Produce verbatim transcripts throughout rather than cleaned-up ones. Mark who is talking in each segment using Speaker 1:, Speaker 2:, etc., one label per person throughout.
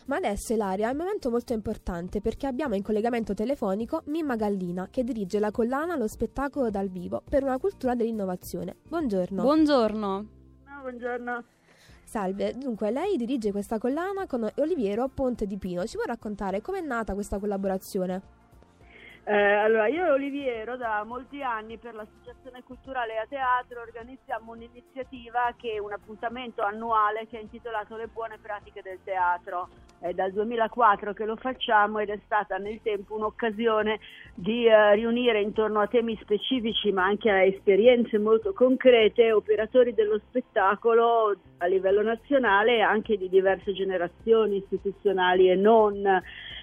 Speaker 1: Ma adesso, Ilaria, è un momento molto importante perché abbiamo in collegamento telefonico Mimma Gallina, che dirige la collana Lo spettacolo dal vivo per una cultura dell'innovazione. Buongiorno.
Speaker 2: Buongiorno.
Speaker 3: No, buongiorno.
Speaker 1: Salve, dunque lei dirige questa collana con Oliviero Ponte di Pino. Ci può raccontare com'è nata questa collaborazione?
Speaker 3: Eh, allora, io e Oliviero da molti anni per l'Associazione Culturale a Teatro organizziamo un'iniziativa che è un appuntamento annuale che è intitolato Le buone pratiche del teatro. È dal duemilaquattro che lo facciamo ed è stata nel tempo un'occasione di eh, riunire intorno a temi specifici ma anche a esperienze molto concrete operatori dello spettacolo a livello nazionale e anche di diverse generazioni istituzionali e non.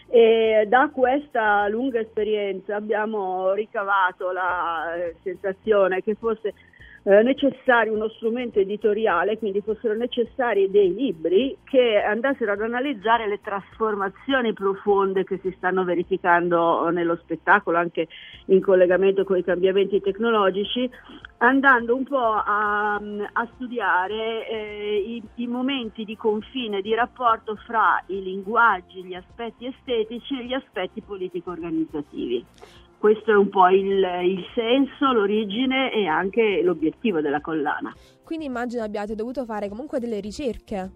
Speaker 3: E da questa lunga esperienza abbiamo ricavato la eh, sensazione che fosse eh, necessario uno strumento editoriale, quindi fossero necessari dei libri che andassero ad analizzare le trasformazioni profonde che si stanno verificando nello spettacolo, anche in collegamento con i cambiamenti tecnologici, andando un po' a, a studiare eh, i, i momenti di confine, di rapporto fra i linguaggi, gli aspetti estetici e gli aspetti politico-organizzativi. Questo è un po' il, il senso, l'origine e anche l'obiettivo della collana.
Speaker 1: Quindi immagino abbiate dovuto fare comunque delle ricerche.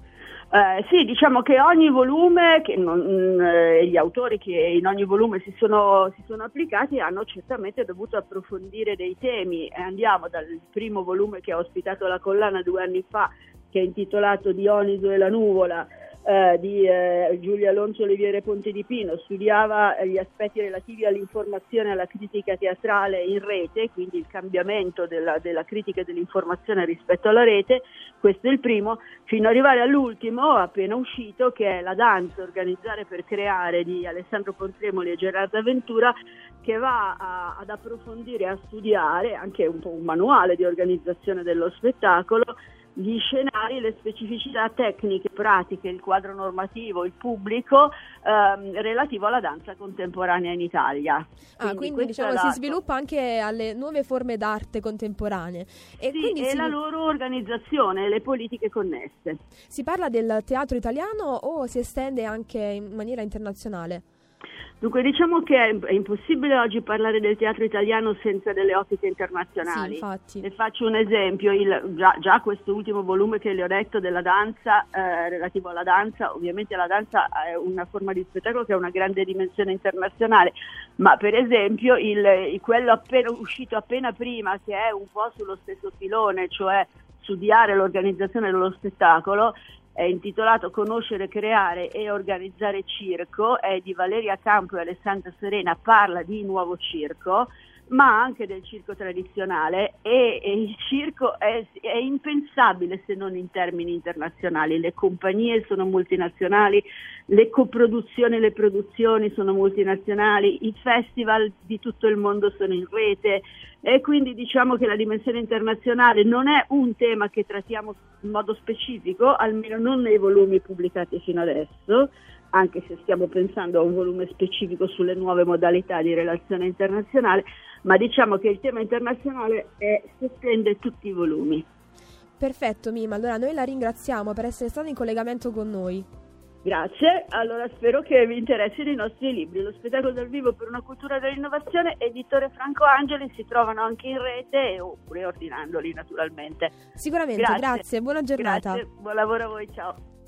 Speaker 3: Eh, sì, diciamo che ogni volume, che non, eh, gli autori che in ogni volume si sono, si sono applicati hanno certamente dovuto approfondire dei temi. E andiamo dal primo volume che ha ospitato la collana due anni fa, che è intitolato Dioniso e la nuvola, eh, di eh, Giulia Alonso Oliviere Ponte di Pino. Studiava eh, gli aspetti relativi all'informazione e alla critica teatrale in rete, quindi il cambiamento della, della critica e dell'informazione rispetto alla rete. Questo è il primo, fino ad arrivare all'ultimo, appena uscito, che è La danza, organizzare per creare, di Alessandro Pontremoli e Gerardo Ventura, che va a, ad approfondire, a studiare, anche un po' un manuale di organizzazione dello spettacolo, gli scenari, le specificità tecniche, pratiche, il quadro normativo, il pubblico ehm, relativo alla danza contemporanea in Italia.
Speaker 1: Ah, quindi, quindi diciamo si sviluppa anche alle nuove forme d'arte contemporanee. E,
Speaker 3: sì,
Speaker 1: quindi
Speaker 3: e
Speaker 1: si...
Speaker 3: la loro organizzazione, le politiche connesse.
Speaker 1: Si parla del teatro italiano o si estende anche in maniera internazionale?
Speaker 3: Dunque, diciamo che è impossibile oggi parlare del teatro italiano senza delle ottiche internazionali.
Speaker 1: Sì, infatti.
Speaker 3: Le faccio un esempio, il, già, già questo ultimo volume che le ho detto della danza, eh, relativo alla danza, ovviamente la danza è una forma di spettacolo che ha una grande dimensione internazionale, ma per esempio il, il, quello appena uscito appena prima, che è un po' sullo stesso filone, cioè studiare l'organizzazione dello spettacolo, è intitolato Conoscere, creare e organizzare circo, è di Valeria Campo e Alessandra Serena, parla di nuovo circo, ma anche del circo tradizionale e, e il circo è, è impensabile se non in termini internazionali. Le compagnie sono multinazionali, le coproduzioni, le produzioni sono multinazionali, i festival di tutto il mondo sono in rete e quindi diciamo che la dimensione internazionale non è un tema che trattiamo in modo specifico, almeno non nei volumi pubblicati fino adesso, anche se stiamo pensando a un volume specifico sulle nuove modalità di relazione internazionale, ma diciamo che il tema internazionale è, si estende tutti i volumi.
Speaker 1: Perfetto, Mimma, allora noi la ringraziamo per essere stata in collegamento con noi.
Speaker 3: Grazie, allora spero che vi interessino i nostri libri. Lo spettacolo dal vivo per una cultura dell'innovazione, editore Franco Angeli, si trovano anche in rete oppure ordinandoli naturalmente.
Speaker 1: Sicuramente, grazie, grazie buona giornata.
Speaker 3: Grazie, buon lavoro a voi, ciao.